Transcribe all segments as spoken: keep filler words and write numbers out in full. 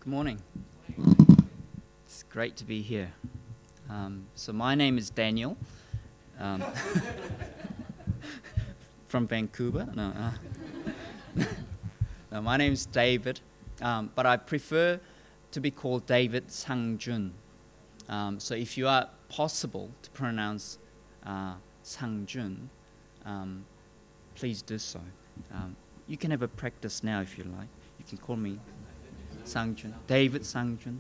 Good morning. It's great to be here. Um, so my name is Daniel, um, from Vancouver. No, uh, no, my name is David, um, but I prefer to be called David Sangjun. Um, so if you are possible to pronounce uh, Sangjun, um, please do so. Um, you can have a practice now if you like. You can call me Sangjun, David Sangjun.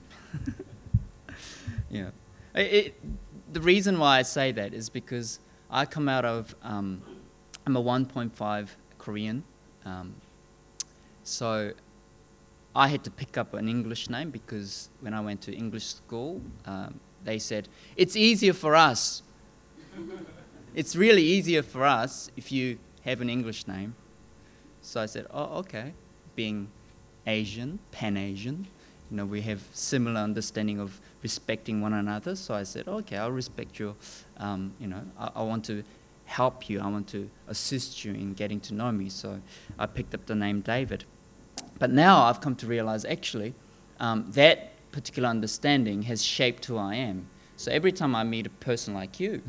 Yeah, yeah. It, it, the reason why I say that is because I come out of um, I'm a one point five Korean, um, so I had to pick up an English name because when I went to English school, um, they said it's easier for us. It's really easier for us if you have an English name. So I said, oh, okay, being Asian, Pan-Asian, you know, we have similar understanding of respecting one another. So I said, okay, I'll respect your, um, you know, I, I want to help you. I want to assist you in getting to know me. So I picked up the name David. But now I've come to realize actually um, that particular understanding has shaped who I am. So every time I meet a person like you,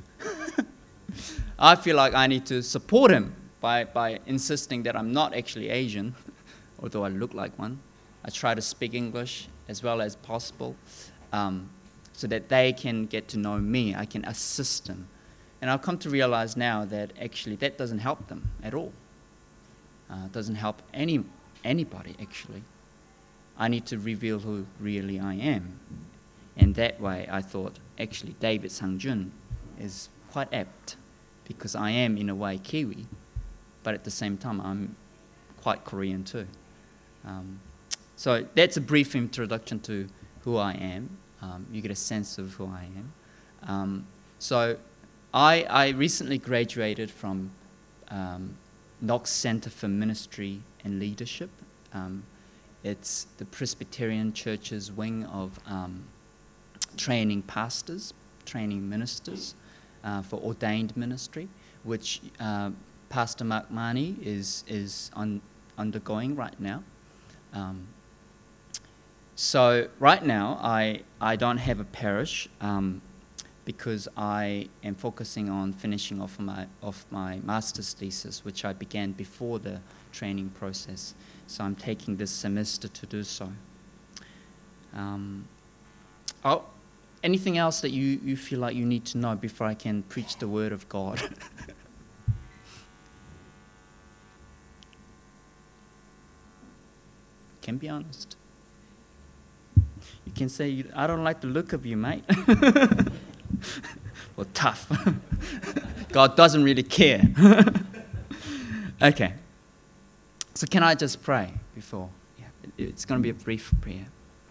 I feel like I need to support him by, by insisting that I'm not actually Asian, although I look like one. I try to speak English as well as possible um, so that they can get to know me. I can assist them. And I've come to realize now that actually that doesn't help them at all. Uh, it doesn't help any anybody, actually. I need to reveal who really I am. And that way I thought, actually, David Sangjun is quite apt because I am, in a way, Kiwi, but at the same time, I'm quite Korean too. Um, so that's a brief introduction to who I am. Um, you get a sense of who I am. Um, so I, I recently graduated from um, Knox Center for Ministry and Leadership. Um, it's the Presbyterian Church's wing of um, training pastors, training ministers uh, for ordained ministry, which uh, Pastor Mark Mani is is on, undergoing right now. Um, so right now, I, I don't have a parish um, because I am focusing on finishing off my off my master's thesis, which I began before the training process. So I'm taking this semester to do so. Um, oh, anything else that you, you feel like you need to know before I can preach the word of God? Can be honest. You can say, I don't like the look of you, mate. Well, tough. God doesn't really care. Okay. So can I just pray before? Yeah, it's going to be a brief prayer.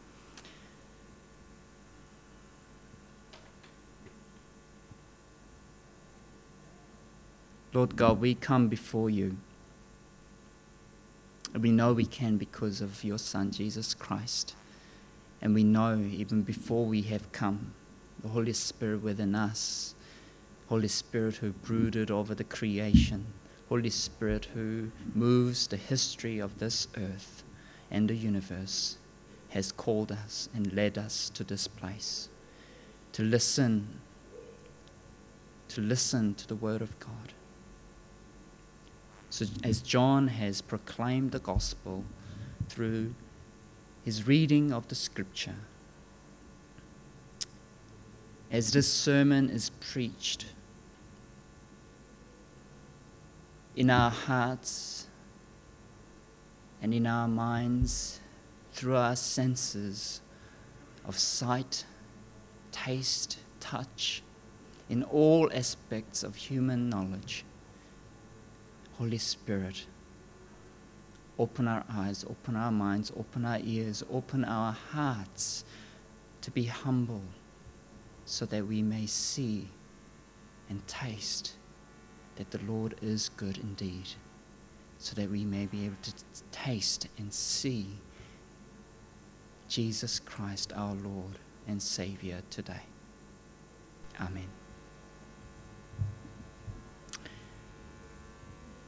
Lord God, we come before you. And we know we can because of your Son, Jesus Christ. And we know even before we have come, the Holy Spirit within us, Holy Spirit who brooded over the creation, Holy Spirit who moves the history of this earth and the universe, has called us and led us to this place, to listen, to listen to the word of God. So as John has proclaimed the gospel through his reading of the scripture, as this sermon is preached, in our hearts and in our minds, through our senses of sight, taste, touch, in all aspects of human knowledge, Holy Spirit, open our eyes, open our minds, open our ears, open our hearts to be humble so that we may see and taste that the Lord is good indeed, so that we may be able to t- taste and see Jesus Christ, our Lord and Savior, today. Amen.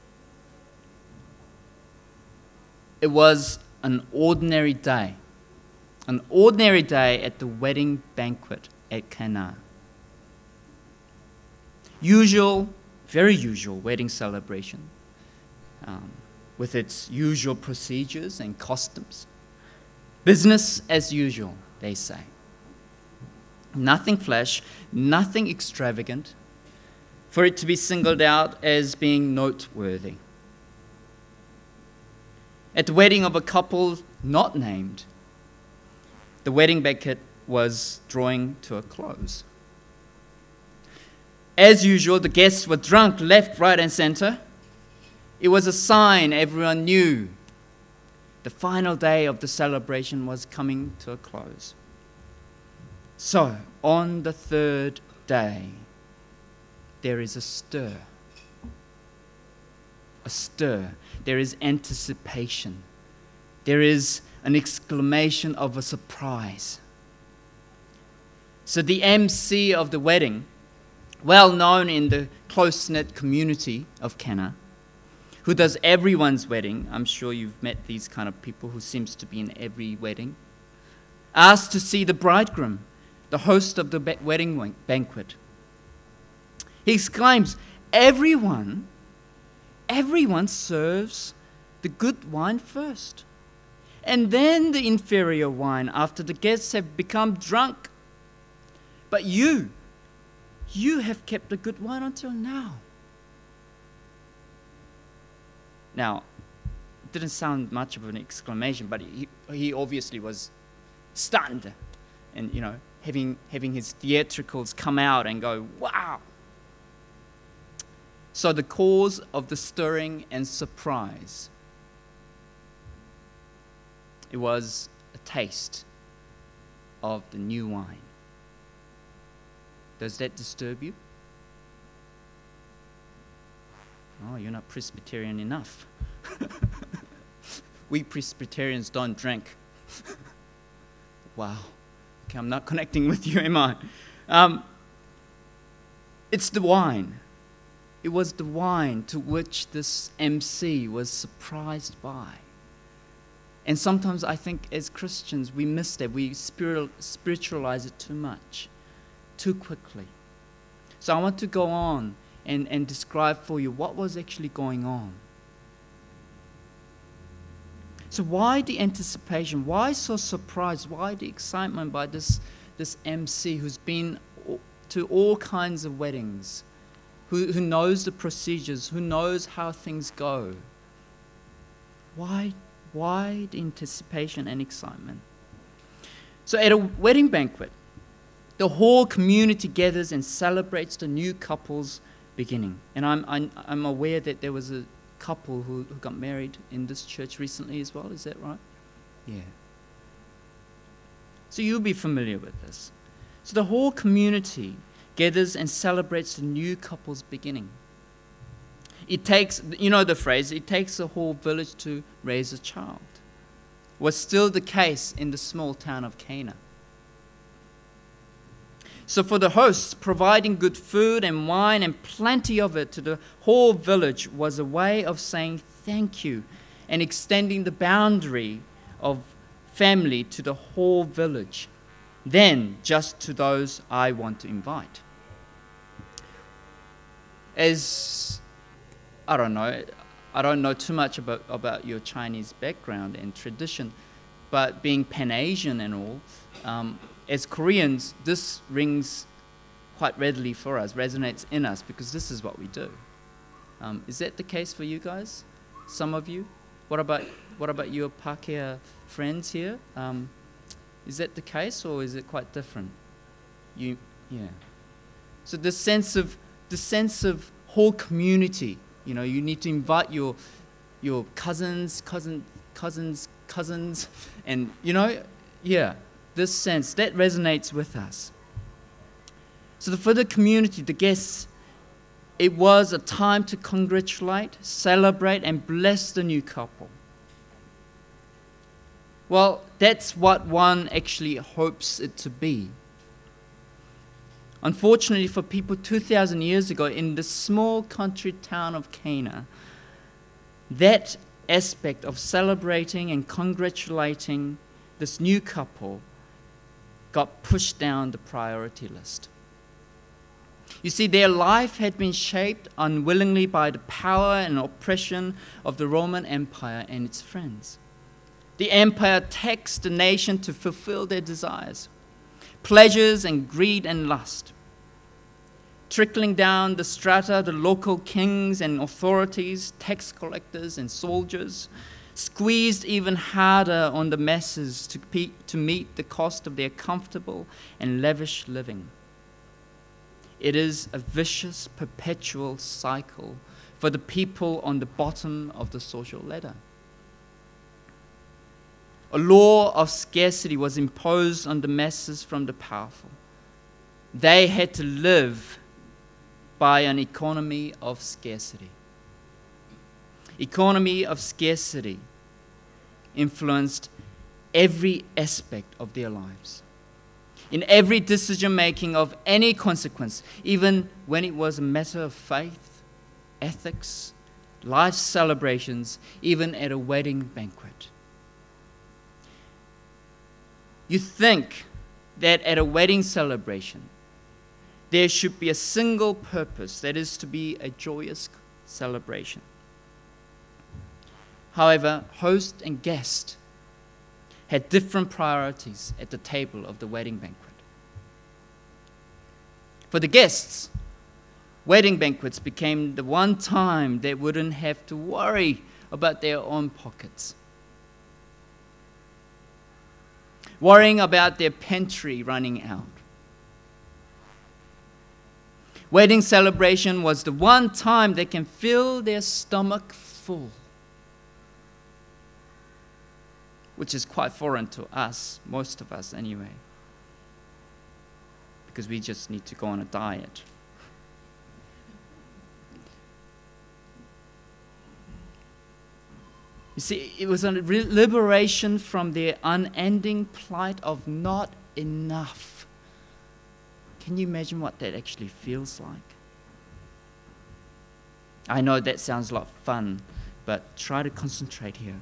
It was an ordinary day An ordinary day at the wedding banquet at Cana. Usual, very usual wedding celebration, um, with its usual procedures and customs. Business as usual, they say. Nothing flash, nothing extravagant, for it to be singled out as being noteworthy. At the wedding of a couple not named, the wedding banquet was drawing to a close. As usual, the guests were drunk left, right, and center. It was a sign everyone knew the final day of the celebration was coming to a close. So, on the third day, there is a stir. A stir. There is anticipation. There is an exclamation of a surprise. So the M C of the wedding, well known in the close-knit community of Cana, who does everyone's wedding, I'm sure you've met these kind of people who seems to be in every wedding, asked to see the bridegroom, the host of the wedding banquet. He exclaims, everyone, everyone serves the good wine first, and then the inferior wine after the guests have become drunk. But you, you have kept the good wine until now. Now, it didn't sound much of an exclamation, but he, he obviously was stunned and, you know, having, having his theatricals come out and go, wow. So the cause of the stirring and surprise, it was a taste of the new wine. Does that disturb you? Oh, you're not Presbyterian enough. We Presbyterians don't drink. Wow. Okay, I'm not connecting with you, am I? Um, it's the wine. It was the wine to which this M C was surprised by. And sometimes I think as Christians we miss that. We spiritualize it too much, too quickly. So I want to go on and, and describe for you what was actually going on. So why the anticipation? Why so surprised? Why the excitement by this, this M C who's been to all kinds of weddings, who, who knows the procedures, who knows how things go? Why, why the anticipation and excitement? So at a wedding banquet, the whole community gathers and celebrates the new couple's beginning. And I'm, I'm, I'm aware that there was a couple who, who got married in this church recently as well. Is that right? Yeah. So you'll be familiar with this. So the whole community gathers and celebrates the new couple's beginning. It takes, you know the phrase, it takes a whole village to raise a child. Was still the case in the small town of Cana. So for the hosts, providing good food and wine and plenty of it to the whole village was a way of saying thank you and extending the boundary of family to the whole village, then just to those I want to invite. As, I don't know, I don't know too much about, about your Chinese background and tradition, but being Pan-Asian and all, um, as Koreans, this rings quite readily for us, resonates in us, because this is what we do. Um, is that the case for you guys? Some of you? What about what about your Pākehā friends here? Um, is that the case, or is it quite different? You, yeah. So the sense of the sense of whole community. You know, you need to invite your your cousins, cousin, cousins, cousins, and you know, yeah. This sense, that resonates with us. So the, for the community, the guests, it was a time to congratulate, celebrate, and bless the new couple. Well, that's what one actually hopes it to be. Unfortunately for people two thousand years ago in the small country town of Cana, that aspect of celebrating and congratulating the this new couple got pushed down the priority list. You see, their life had been shaped unwillingly by the power and oppression of the Roman Empire and its friends. The empire taxed the nation to fulfill their desires, pleasures and greed and lust. Trickling down the strata, the local kings and authorities, tax collectors and soldiers, squeezed even harder on the masses to, pe- to meet the cost of their comfortable and lavish living. It is a vicious, perpetual cycle for the people on the bottom of the social ladder. A law of scarcity was imposed on the masses from the powerful. They had to live by an economy of scarcity. Economy of scarcity influenced every aspect of their lives. In every decision-making of any consequence, even when it was a matter of faith, ethics, life celebrations, even at a wedding banquet. You think that at a wedding celebration, there should be a single purpose, that is to be a joyous celebration. However, host and guest had different priorities at the table of the wedding banquet. For the guests, wedding banquets became the one time they wouldn't have to worry about their own pockets, worrying about their pantry running out. Wedding celebration was the one time they can fill their stomach full, which is quite foreign to us, most of us anyway, because we just need to go on a diet. You see, it was a liberation from their unending plight of not enough. Can you imagine what that actually feels like? I know that sounds like fun, but try to concentrate here.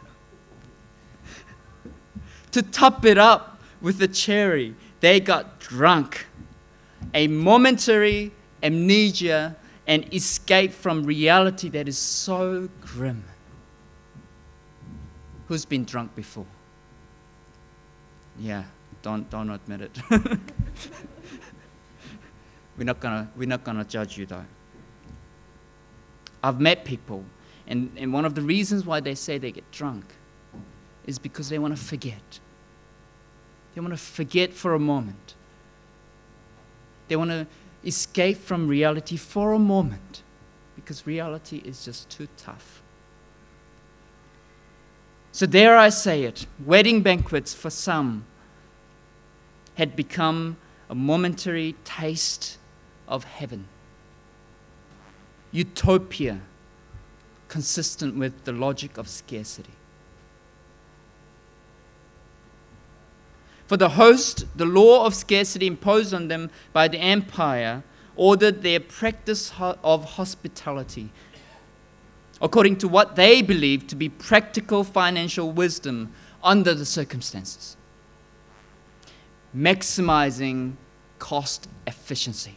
To top it up with the cherry, they got drunk. A momentary amnesia and escape from reality that is so grim. Who's been drunk before? Yeah, don't don't admit it. we're not gonna we're not gonna judge you though. I've met people, and, and one of the reasons why they say they get drunk is because they want to forget. They want to forget for a moment. They want to escape from reality for a moment because reality is just too tough. So dare I say it, wedding banquets for some had become a momentary taste of heaven. Utopia, consistent with the logic of scarcity. For the host, the law of scarcity imposed on them by the empire ordered their practice of hospitality according to what they believed to be practical financial wisdom under the circumstances, maximizing cost efficiency.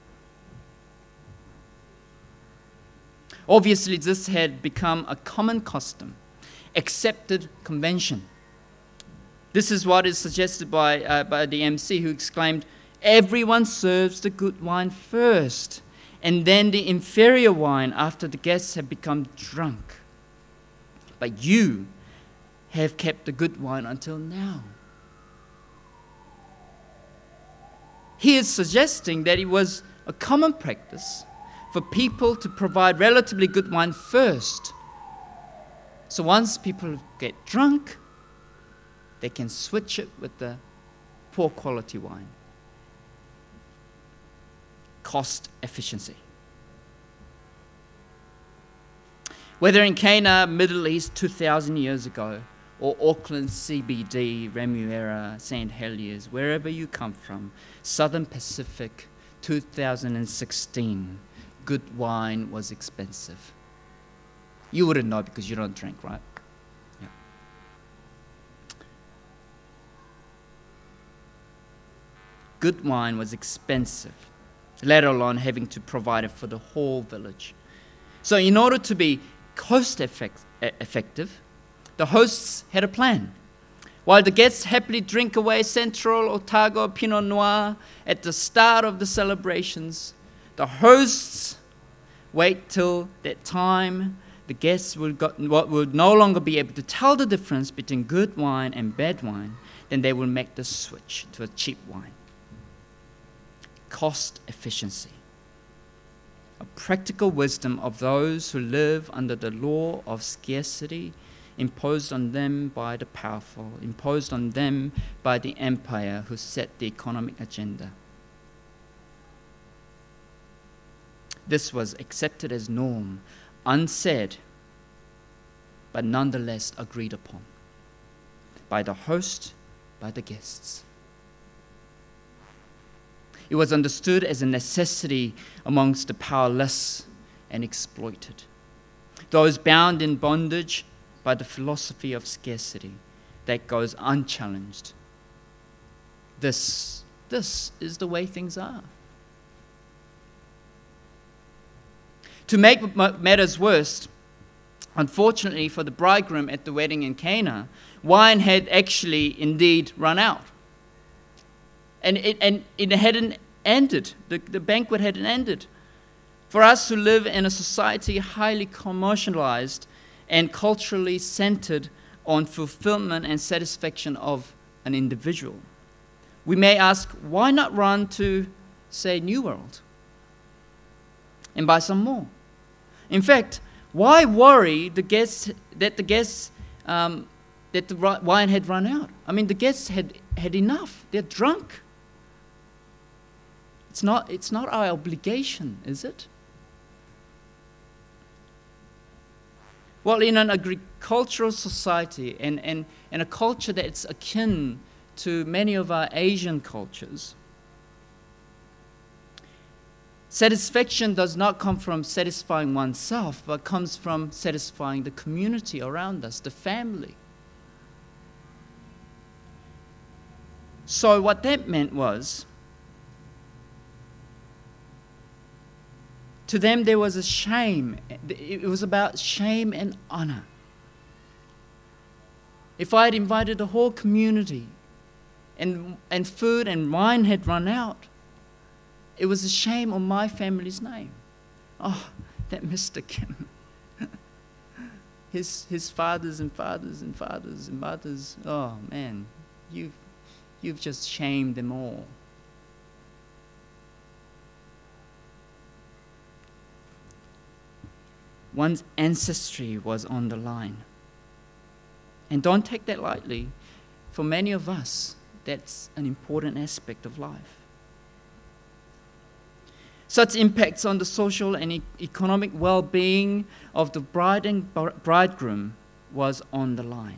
Obviously, this had become a common custom, accepted convention. This is what is suggested by, uh, by the M C, who exclaimed, "Everyone serves the good wine first, and then the inferior wine after the guests have become drunk. But you have kept the good wine until now." He is suggesting that it was a common practice for people to provide relatively good wine first. So once people get drunk, they can switch it with the poor quality wine. Cost efficiency. Whether in Cana, Middle East two thousand years ago, or Auckland C B D, Remuera, Saint Heliers, wherever you come from, Southern Pacific two thousand sixteen, good wine was expensive. You wouldn't know because you don't drink, right? Yeah. good wine was expensive, let alone having to provide it for the whole village. So in order to be cost effect- effective, the hosts had a plan. While the guests happily drink away Central, Otago, Pinot Noir at the start of the celebrations, the hosts wait till that time. The guests will, got, will no longer be able to tell the difference between good wine and bad wine. Then they will make the switch to a cheap wine. Cost efficiency. A practical wisdom of those who live under the law of scarcity imposed on them by the powerful, imposed on them by the empire who set the economic agenda. This was accepted as norm, unsaid, but nonetheless agreed upon by the host, by the guests. It was understood as a necessity amongst the powerless and exploited, those bound in bondage by the philosophy of scarcity that goes unchallenged. This, this is the way things are. To make matters worse, unfortunately for the bridegroom at the wedding in Cana, wine had actually indeed run out. And it, and it hadn't ended. The, the banquet hadn't ended. For us who live in a society highly commercialized and culturally centered on fulfillment and satisfaction of an individual, we may ask, why not run to, say, New World and buy some more? In fact, why worry the guests that the guests um, that the wine had run out? I mean, the guests had, had enough. They're drunk. It's not, it's not our obligation, is it? Well, in an agricultural society and, and, and a culture that's akin to many of our Asian cultures, satisfaction does not come from satisfying oneself, but comes from satisfying the community around us, the family. So what that meant was, to them there was a shame. It was about shame and honor. If I had invited the whole community and, and food and wine had run out, it was a shame on my family's name. Oh, that Mister Kim. his his fathers and fathers and fathers and mothers. Oh man, you've you've just shamed them all. One's ancestry was on the line. And don't take that lightly. For many of us, that's an important aspect of life. Such impacts on the social and e- economic well-being of the bride and bridegroom was on the line.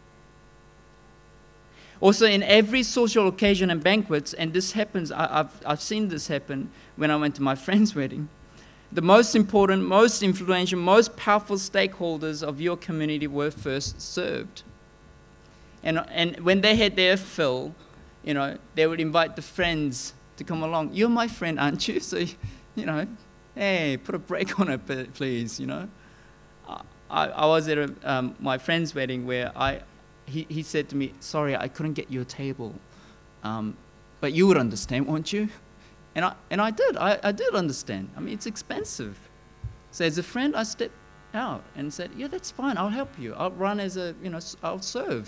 Also, in every social occasion and banquets, and this happens, I, I've, I've seen this happen when I went to my friend's wedding, the most important, most influential, most powerful stakeholders of your community were first served. And, and when they had their fill, you know, they would invite the friends to come along. You're my friend, aren't you? So, you know, hey, put a break on it, please, you know. I, I was at a, um, my friend's wedding where I, he, he said to me, sorry, I couldn't get you a table. Um, but you would understand, won't you? And I and I did. I, I did understand. I mean, it's expensive. So as a friend, I stepped out and said, yeah, that's fine. I'll help you. I'll run as a, you know, I'll serve.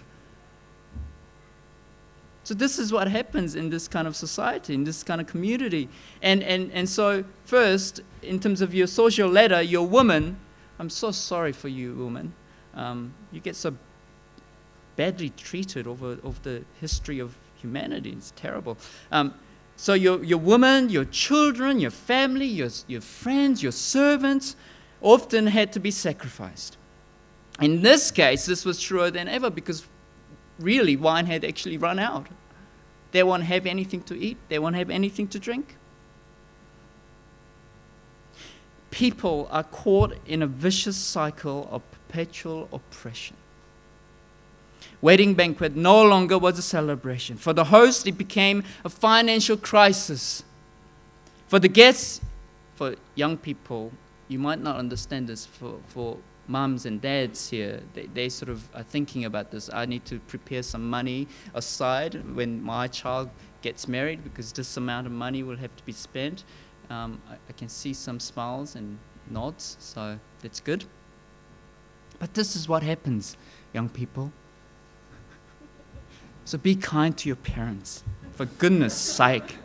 So this is what happens in this kind of society, in this kind of community. And and, and so first, in terms of your social ladder, your woman, I'm so sorry for you, woman. Um, you get so badly treated over, over the history of humanity. It's terrible. Um, So your, your woman, your children, your family, your, your friends, your servants often had to be sacrificed. In this case, this was truer than ever because really wine had actually run out. They won't have anything to eat. They won't have anything to drink. People are caught in a vicious cycle of perpetual oppression. Wedding banquet no longer was a celebration. For the host, it became a financial crisis. For the guests, for young people, you might not understand this. For, for mums and dads here, they, they sort of are thinking about this. I need to prepare some money aside when my child gets married because this amount of money will have to be spent. Um, I, I can see some smiles and nods, so that's good. But this is what happens, young people. So be kind to your parents, for goodness sake.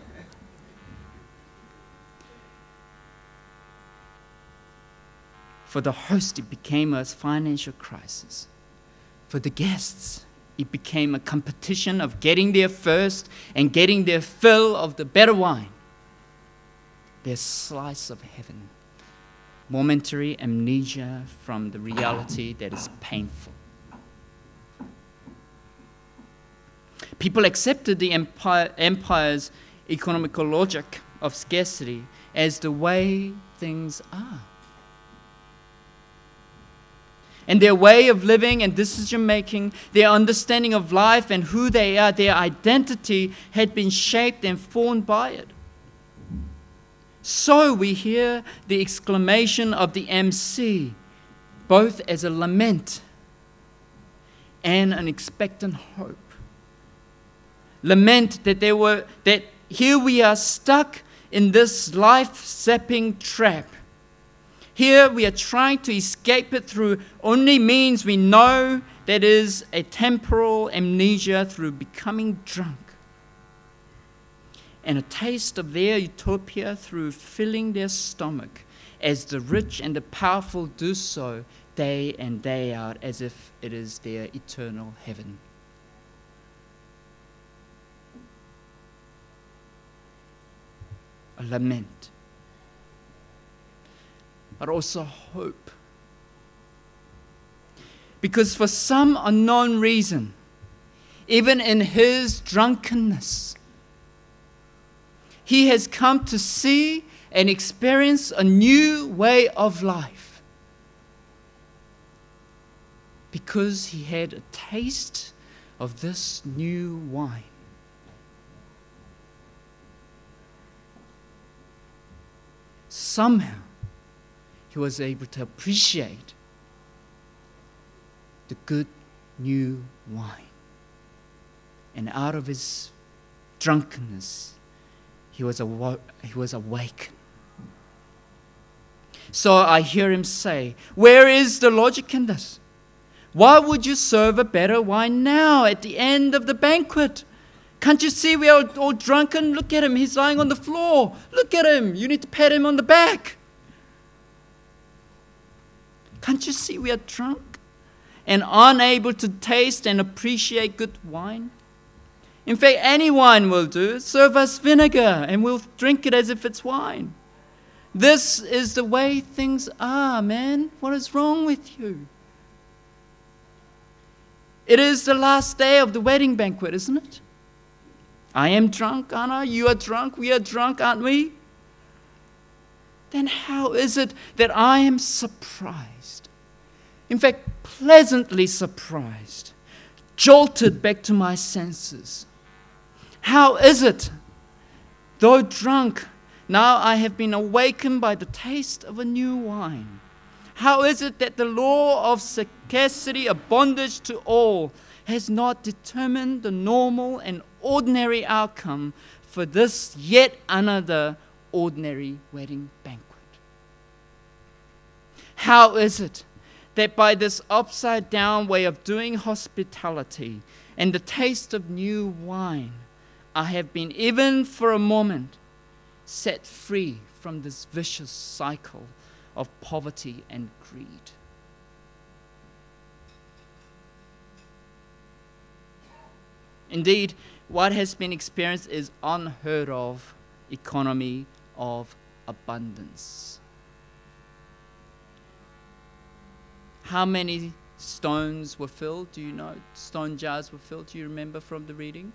For the host, it became a financial crisis. For the guests, it became a competition of getting there first and getting their fill of the better wine, their slice of heaven. Momentary amnesia from the reality that is painful. People accepted the empire, empire's economical logic of scarcity as the way things are. And their way of living and decision-making, their understanding of life and who they are, their identity had been shaped and formed by it. So we hear the exclamation of the M C, both as a lament and an expectant hope. Lament that there were that here we are stuck in this life-sapping trap. Here we are trying to escape it through only means we know, that is a temporal amnesia through becoming drunk. And a taste of their utopia through filling their stomach, as the rich and the powerful do so day and day out, as if it is their eternal heaven. A lament, but also hope. Because for some unknown reason, even in his drunkenness, he has come to see and experience a new way of life. Because he had a taste of this new wine. Somehow, he was able to appreciate the good new wine. And out of his drunkenness, he was, awo- he was awakened. So I hear him say, where is the logic in this? Why would you serve a better wine now at the end of the banquet? Can't you see we are all drunken? Look at him, he's lying on the floor. Look at him, you need to pat him on the back. Can't you see we are drunk and unable to taste and appreciate good wine? In fact, any wine will do. Serve us vinegar and we'll drink it as if it's wine. This is the way things are, man. What is wrong with you? It is the last day of the wedding banquet, isn't it? I am drunk, aren't I? You are drunk, we are drunk, aren't we? Then how is it that I am surprised? In fact, pleasantly surprised, jolted back to my senses. How is it, though drunk, now I have been awakened by the taste of a new wine? How is it that the law of scarcity, a bondage to all, has not determined the normal and ordinary outcome for this yet another ordinary wedding banquet? How is it that by this upside down way of doing hospitality and the taste of new wine, I have been, even for a moment, set free from this vicious cycle of poverty and greed? Indeed, what has been experienced is unheard of economy of abundance. How many stones were filled? Do you know? Stone jars were filled. Do you remember from the reading?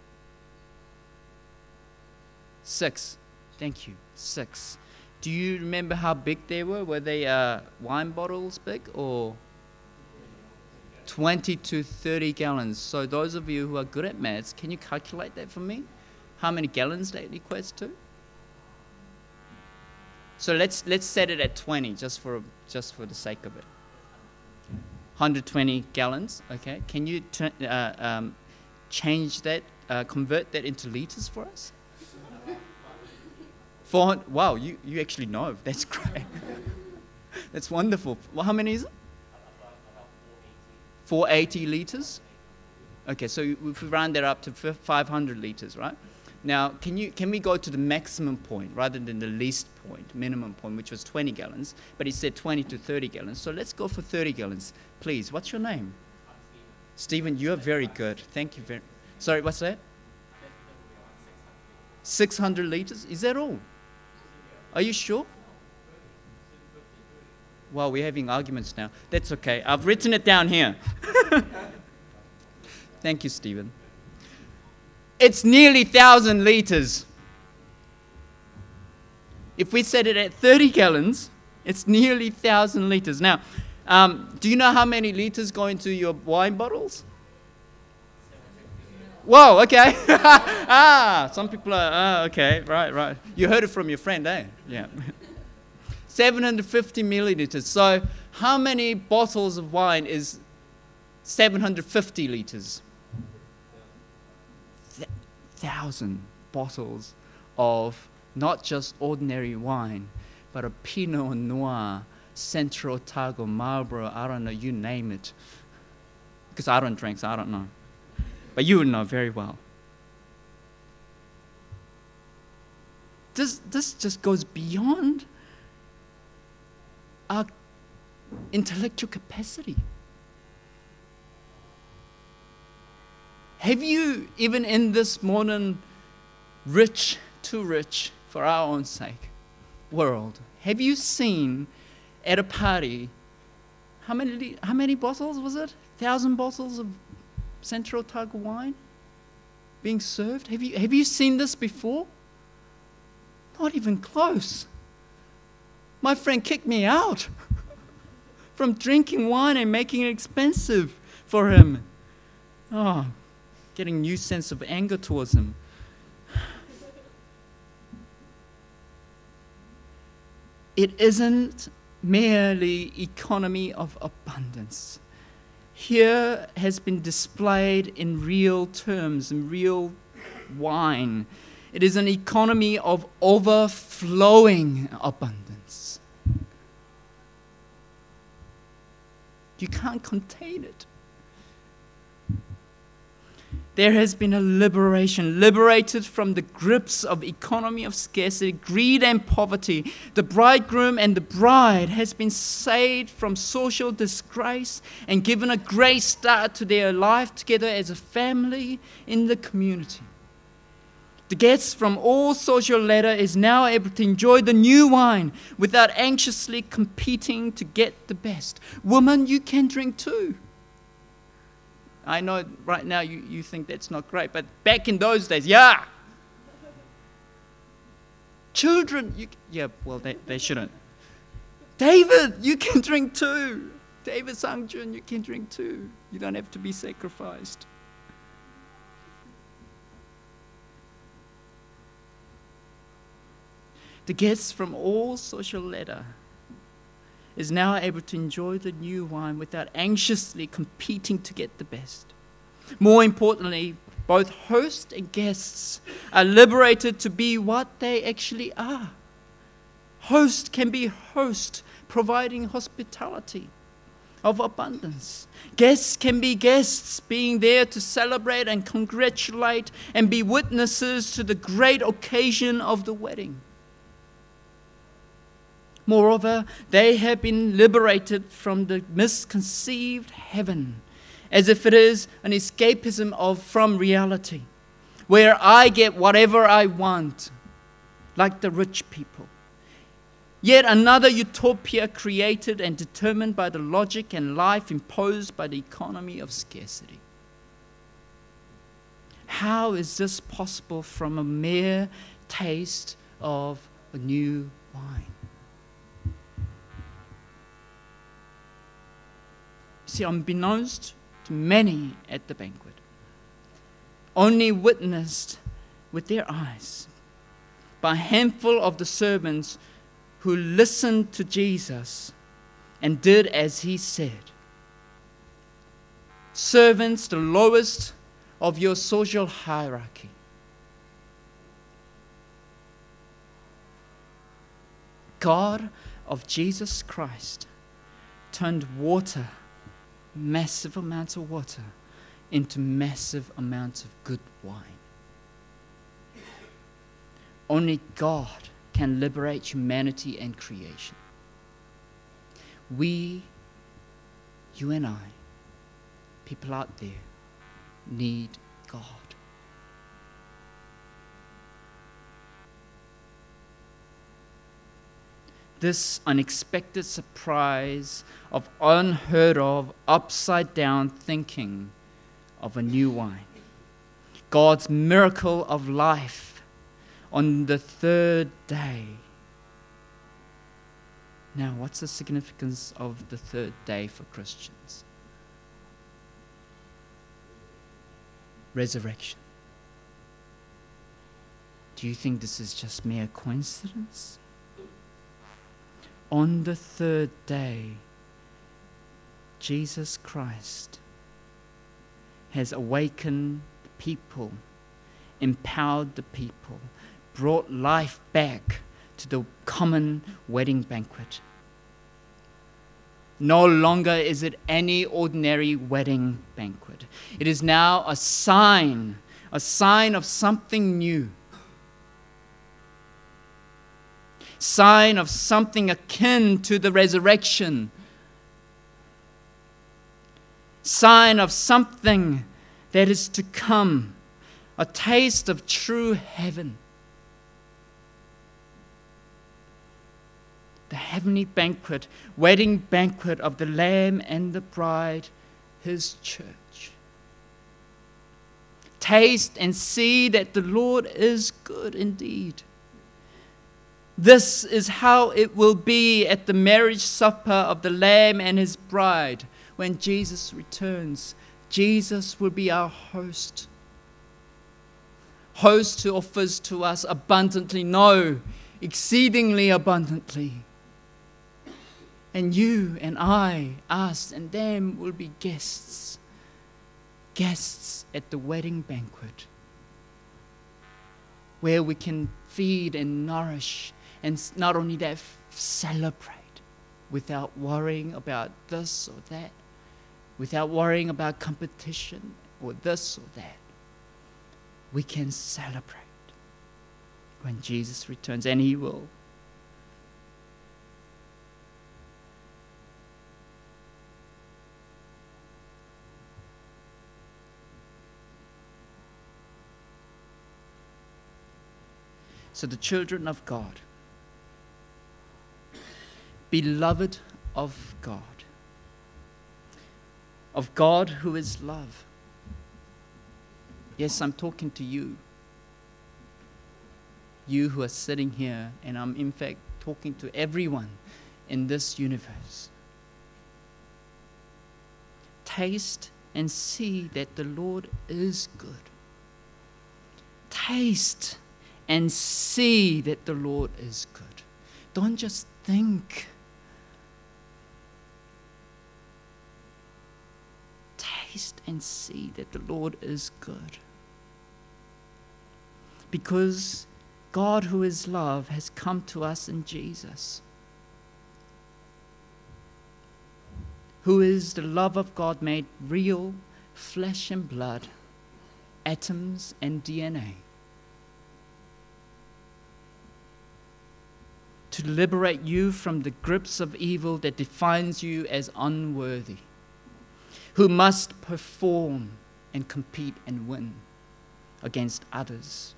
Six. Thank you. Six. Do you remember how big they were? Were they uh, wine bottles big or twenty to thirty gallons. So those of you who are good at maths, can you calculate that for me? How many gallons that equates to? So let's let's set it at twenty, just for just for the sake of it. one hundred twenty gallons. Okay. Can you t- uh, um, change that, uh, convert that into liters for us? four hundred. Wow, you you actually know. That's great. That's wonderful. Well, how many is it? four hundred eighty liters. Okay, so if we round that up to five hundred liters, right? Now, can you can we go to the maximum point rather than the least point, minimum point, which was twenty gallons, but he said twenty to thirty gallons. So let's go for thirty gallons, please. What's your name? I'm Stephen. Stephen, you're very good. Thank you very. Sorry, what's that? six hundred liters. Is that all? Are you sure? Well, we're having arguments now. That's okay. I've written it down here. Thank you, Stephen. It's nearly one thousand liters. If we set it at thirty gallons, it's nearly one thousand liters. Now, um, do you know how many liters go into your wine bottles? Whoa, okay. ah, some people are, ah, okay, right, right. You heard it from your friend, eh? Yeah. seven hundred fifty milliliters. So how many bottles of wine is seven hundred fifty liters? Th- thousand bottles of not just ordinary wine, but a Pinot Noir, Central Otago, Marlborough, I don't know, you name it. Because I don't drink, so I don't know. But you would know very well. This, this just goes beyond our intellectual capacity. Have you, even in this modern, rich, too rich for our own sake, world, have you seen at a party, how many how many bottles was it? Thousand bottles of Central Otago wine being served? Have you have you seen this before? Not even close. My friend kicked me out from drinking wine and making it expensive for him. Oh, getting a new sense of anger towards him. It isn't merely economy of abundance. Here has been displayed in real terms, in real wine. It is an economy of overflowing abundance. You can't contain it. There has been a liberation, liberated from the grips of economy of scarcity, greed and poverty. The bridegroom and the bride has been saved from social disgrace and given a great start to their life together as a family in the community. The guest from all social ladder is now able to enjoy the new wine without anxiously competing to get the best. Woman, you can drink too. I know right now you, you think that's not great, but back in those days, yeah. Children, you, yeah, well, they, they shouldn't. David, you can drink too. David Sangjun, you can drink too. You don't have to be sacrificed. The guests from all social ladder is now able to enjoy the new wine without anxiously competing to get the best. More importantly, both host and guests are liberated to be what they actually are. Host can be host, providing hospitality of abundance. Guests can be guests, being there to celebrate and congratulate and be witnesses to the great occasion of the wedding. Moreover, they have been liberated from the misconceived heaven, as if it is an escapism of from reality, where I get whatever I want, like the rich people. Yet another utopia created and determined by the logic and life imposed by the economy of scarcity. How is this possible from a mere taste of a new wine? See, unbeknownst to many at the banquet, only witnessed with their eyes by a handful of the servants who listened to Jesus and did as he said. Servants, the lowest of your social hierarchy. God of Jesus Christ turned water, massive amounts of water, into massive amounts of good wine. Only God can liberate humanity and creation. We, you and I, people out there, need God. This unexpected surprise of unheard of, upside down thinking of a new wine. God's miracle of life on the third day. Now, what's the significance of the third day for Christians? Resurrection. Do you think this is just mere coincidence? On the third day, Jesus Christ has awakened the people, empowered the people, brought life back to the common wedding banquet. No longer is it any ordinary wedding banquet. It is now a sign, a sign of something new. Sign of something akin to the resurrection. Sign of something that is to come. A taste of true heaven. The heavenly banquet, wedding banquet of the Lamb and the bride, his church. Taste and see that the Lord is good indeed. This is how it will be at the marriage supper of the Lamb and his bride when Jesus returns. Jesus will be our host. Host who offers to us abundantly, no, exceedingly abundantly. And you and I, us and them will be guests. Guests at the wedding banquet. Where we can feed and nourish. And not only that, celebrate without worrying about this or that, without worrying about competition or this or that. We can celebrate when Jesus returns, and he will. So the children of God, beloved of God, of God who is love. Yes, I'm talking to you. You who are sitting here, and I'm in fact talking to everyone in this universe. Taste and see that the Lord is good. Taste and see that the Lord is good. Don't just think. Taste and see that the Lord is good. Because God, who is love, has come to us in Jesus, who is the love of God made real, flesh and blood, atoms and D N A. To liberate you from the grips of evil that defines you as unworthy, who must perform and compete and win against others,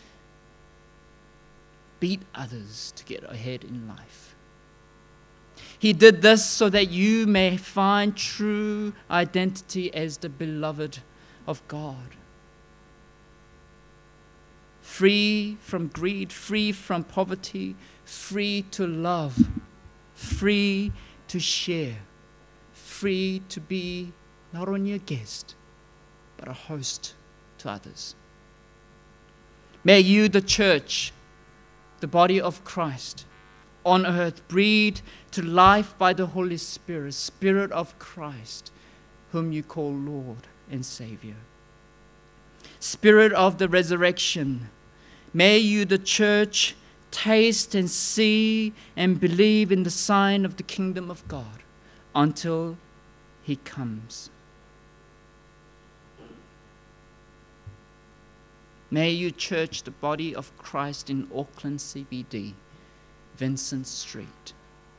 beat others to get ahead in life. He did this so that you may find true identity as the beloved of God. Free from greed, free from poverty, free to love, free to share, free to be not only a guest, but a host to others. May you, the church, the body of Christ, on earth, breathe to life by the Holy Spirit, Spirit of Christ, whom you call Lord and Savior. Spirit of the resurrection, may you, the church, taste and see and believe in the sign of the kingdom of God until he comes. May you, church, the body of Christ in Auckland C B D, Vincent Street.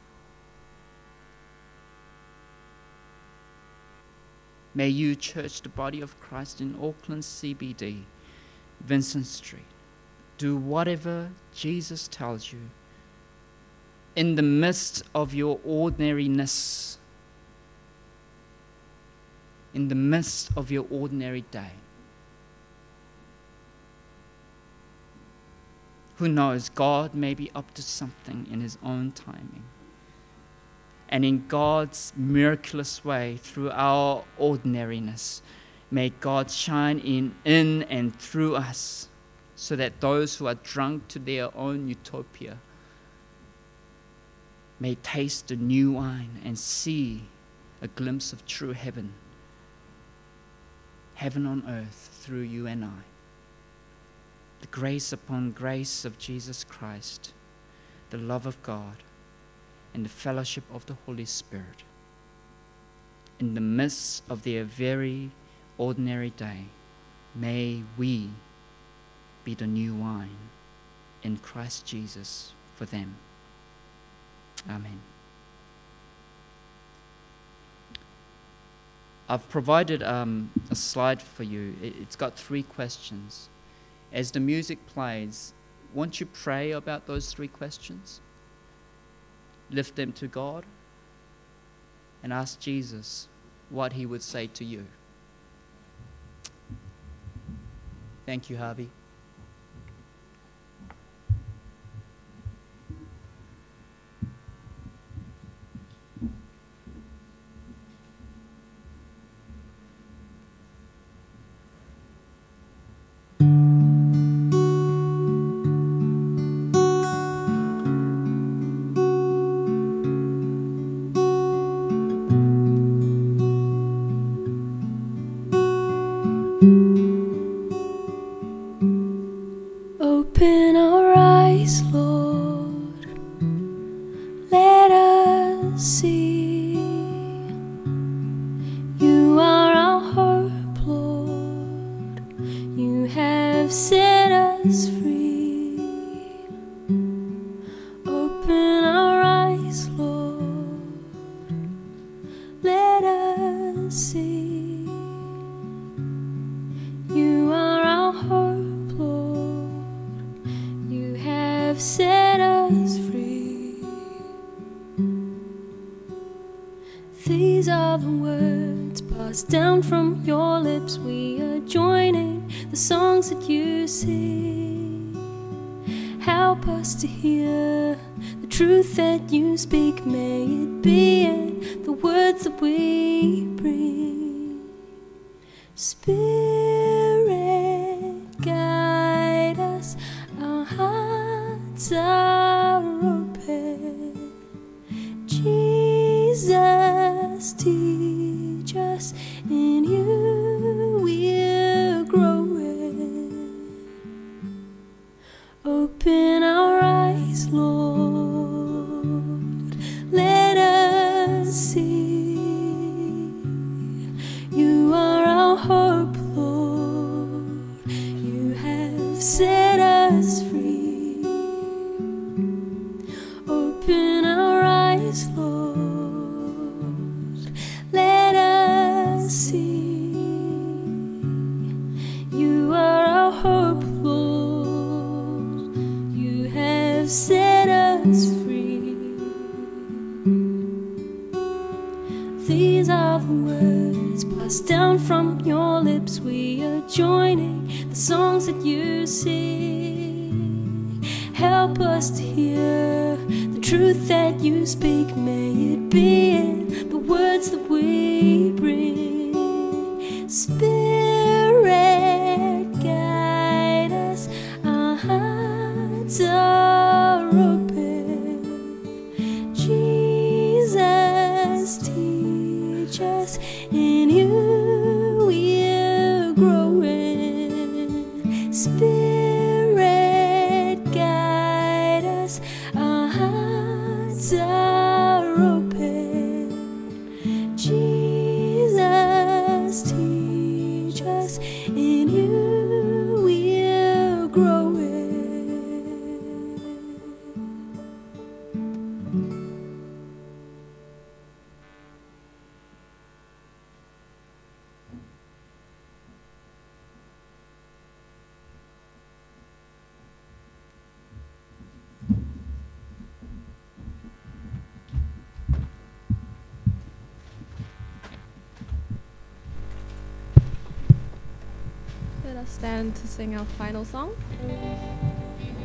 May you, church, the body of Christ in Auckland C B D, Vincent Street, do whatever Jesus tells you in the midst of your ordinariness, in the midst of your ordinary day. Who knows, God may be up to something in his own timing. And in God's miraculous way, through our ordinariness, may God shine in, in and through us, so that those who are drunk to their own utopia may taste the new wine and see a glimpse of true heaven, heaven on earth through you and I. The grace upon grace of Jesus Christ, the love of God, and the fellowship of the Holy Spirit. In the midst of their very ordinary day, may we be the new wine in Christ Jesus for them. Amen. I've provided um, a slide for you. It's got three questions. As the music plays, won't you pray about those three questions? Lift them to God and ask Jesus what he would say to you. Thank you, Harvey. Open our eyes, Lord, let us see. You are our hope, Lord, you have set us free. Open our eyes, Lord, let us see. You are our hope, Lord, you have set us free. These are the words passed down from your lips. We are joining the songs that you sing. Help us to hear the truth that you speak. May it be in the words that we bring. Spirit, guide us. Our hearts are open. Jesus, teach us. In you we're growing. Open our eyes, Lord, let us see. You are our hope, Lord, you have set us free. Open our eyes, Lord, let us see. You are our hope, Lord, you have set us free. These are the words passed down from your lips. We are joining the songs that you sing. Help us to hear the truth that you speak. May it be in the words that we bring. Spirit, guide us. Our hearts are open. Jesus, teach us. In you we're growing. Spirit, guide us. Our hearts are open. Jesus, teach us. In you we're growing. Let us stand to sing our final song.